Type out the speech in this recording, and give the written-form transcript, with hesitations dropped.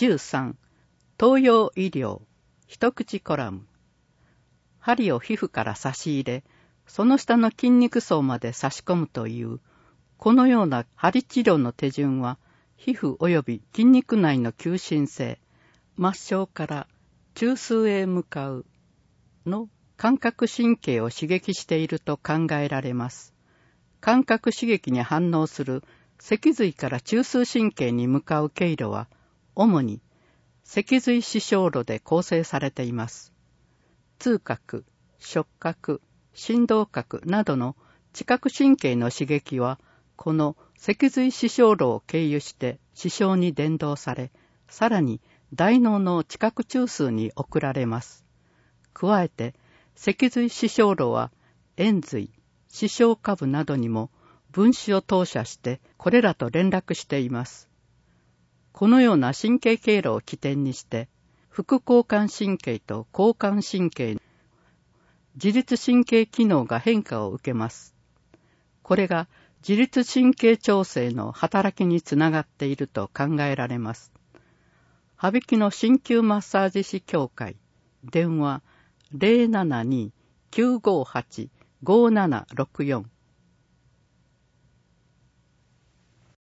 13、東洋医療一口コラム。針を皮膚から差し入れ、その下の筋肉層まで差し込むという、このような針治療の手順は、皮膚及び筋肉内の急進性、末梢から中枢へ向かうの感覚神経を刺激していると考えられます。感覚刺激に反応する脊髄から中枢神経に向かう経路は、主に脊髄視床路で構成されています。痛覚、触覚、振動覚などの知覚神経の刺激は、この脊髄視床路を経由して視床に伝導され、さらに大脳の知覚中枢に送られます。加えて、脊髄視床路は延髄、視床下部などにも分子を投射してこれらと連絡しています。このような神経経路を起点にして、副交感神経と交感神経、自律神経機能が変化を受けます。これが自律神経調整の働きにつながっていると考えられます。羽曳の鍼灸マッサージ師協会、電話 072-958-5764